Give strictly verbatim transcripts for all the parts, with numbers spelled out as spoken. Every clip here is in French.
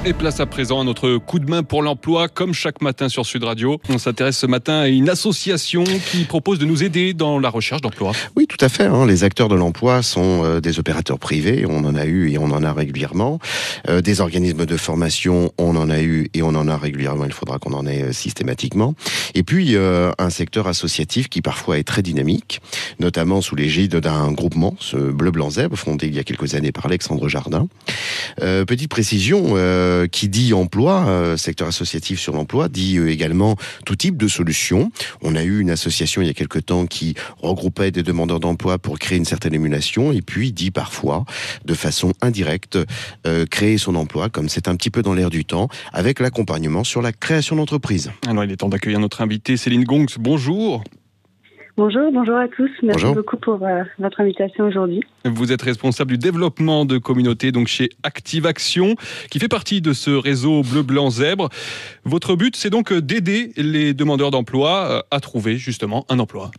Et place à présent à notre coup de main pour l'emploi, comme chaque matin sur Sud Radio. On s'intéresse ce matin à une association qui propose de nous aider dans la recherche d'emploi. Oui, tout à fait. Hein. Les acteurs de l'emploi sont euh, des opérateurs privés, on en a eu et on en a régulièrement. Euh, des organismes de formation, on en a eu et on en a régulièrement. Il faudra qu'on en ait euh, systématiquement. Et puis, euh, un secteur associatif qui parfois est très dynamique, notamment sous l'égide d'un groupement, ce Bleu Blanc Zèbre, fondé il y a quelques années par Alexandre Jardin. Euh, petite précision, euh, qui dit emploi, euh, secteur associatif sur l'emploi, dit euh, également tout type de solutions. On a eu une association il y a quelque temps qui regroupait des demandeurs d'emploi pour créer une certaine émulation, et puis dit parfois, de façon indirecte, euh, créer son emploi, comme c'est un petit peu dans l'air du temps, avec l'accompagnement sur la création d'entreprise. Alors il est temps d'accueillir notre invitée Céline Gongs. Bonjour. Bonjour, bonjour à tous. Merci Bonjour. beaucoup pour euh, votre invitation aujourd'hui. Vous êtes responsable du développement de communautés donc chez Active Action, qui fait partie de ce réseau Bleu Blanc Zèbre. Votre but, c'est donc d'aider les demandeurs d'emploi à trouver justement un emploi.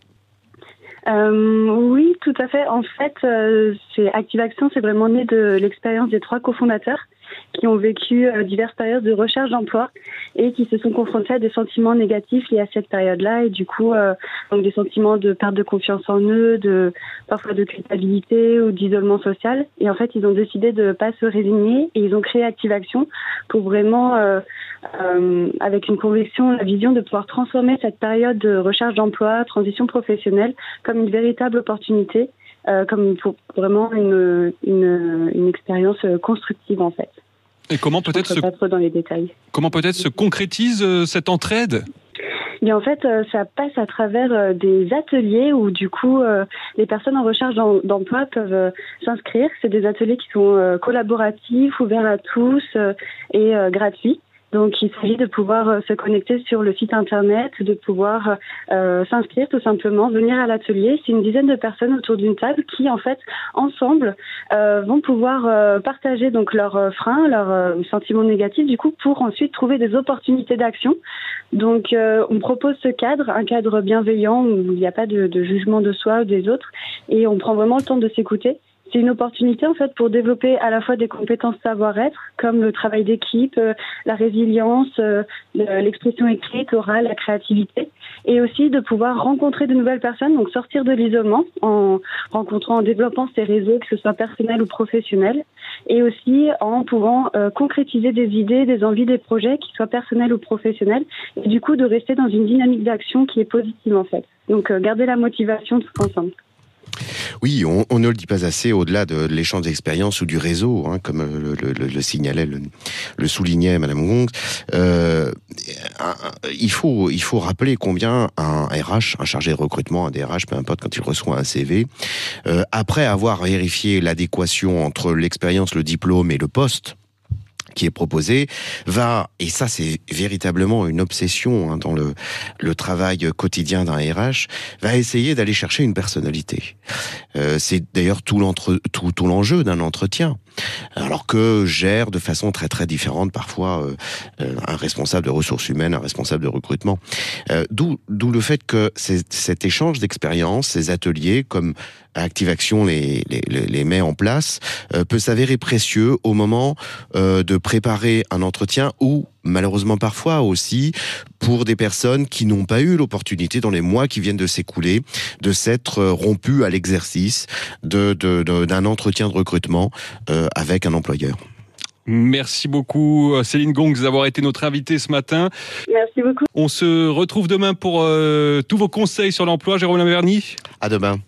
Euh, oui, tout à fait. En fait, euh, c'est Active Action, c'est vraiment né de l'expérience des trois cofondateurs qui ont vécu euh, diverses périodes de recherche d'emploi et qui se sont confrontés à des sentiments négatifs liés à cette période-là, et du coup, euh, donc des sentiments de perte de confiance en eux, de parfois de culpabilité ou d'isolement social. Et en fait, ils ont décidé de ne pas se résigner et ils ont créé Active Action pour vraiment, euh, euh, avec une conviction, la vision de pouvoir transformer cette période de recherche d'emploi, transition professionnelle, comme une véritable opportunité. Euh, comme pour vraiment une, une, une expérience constructive en fait. Et comment peut-être se... pas trop dans les détails. Comment peut-être se concrétise euh, cette entraide ? Et en fait, euh, ça passe à travers euh, des ateliers où du coup euh, les personnes en recherche d'em- d'emploi peuvent euh, s'inscrire. C'est des ateliers qui sont euh, collaboratifs, ouverts à tous euh, et euh, gratuits. Donc, il s'agit de pouvoir euh, se connecter sur le site internet, de pouvoir euh, s'inscrire tout simplement, venir à l'atelier. C'est une dizaine de personnes autour d'une table qui, en fait, ensemble, euh, vont pouvoir euh, partager donc leurs euh, freins, leurs euh, sentiments négatifs, du coup, pour ensuite trouver des opportunités d'action. Donc, euh, on propose ce cadre, un cadre bienveillant où il n'y a pas de, de jugement de soi ou des autres, et on prend vraiment le temps de s'écouter. C'est une opportunité en fait pour développer à la fois des compétences savoir-être comme le travail d'équipe, euh, la résilience, euh, l'expression écrite, orale, la créativité, et aussi de pouvoir rencontrer de nouvelles personnes, donc sortir de l'isolement en rencontrant, en développant ses réseaux, que ce soit personnel ou professionnel, et aussi en pouvant euh, concrétiser des idées, des envies, des projets, qui soient personnels ou professionnels, et du coup de rester dans une dynamique d'action qui est positive en fait. Donc euh, garder la motivation tous ensemble. Oui, on, on ne le dit pas assez, au-delà de l'échange d'expériences ou du réseau, hein, comme le, le, le signalait, le, le soulignait Madame Gongs. Euh, il faut, il faut rappeler combien un R H, un chargé de recrutement, un D R H, peu importe, quand il reçoit un C V, euh, après avoir vérifié l'adéquation entre l'expérience, le diplôme et le poste qui est proposé, va, et ça c'est véritablement une obsession hein, dans le, le travail quotidien d'un R H, va essayer d'aller chercher une personnalité. Euh, c'est d'ailleurs tout, l'entre, tout, tout l'enjeu d'un entretien. Alors que gère de façon très très différente parfois euh, un responsable de ressources humaines, un responsable de recrutement. Euh, d'où, d'où le fait que c'est, cet échange d'expériences, ces ateliers, comme Active Action les, les, les met en place, euh, peut s'avérer précieux au moment euh, de préparer un entretien ou malheureusement parfois aussi pour des personnes qui n'ont pas eu l'opportunité dans les mois qui viennent de s'écouler de s'être rompues à l'exercice de, de, de, d'un entretien de recrutement euh, avec un employeur. Merci beaucoup Céline Gongs d'avoir été notre invitée ce matin. Merci beaucoup. On se retrouve demain pour euh, tous vos conseils sur l'emploi. Jérôme Laverny. À demain.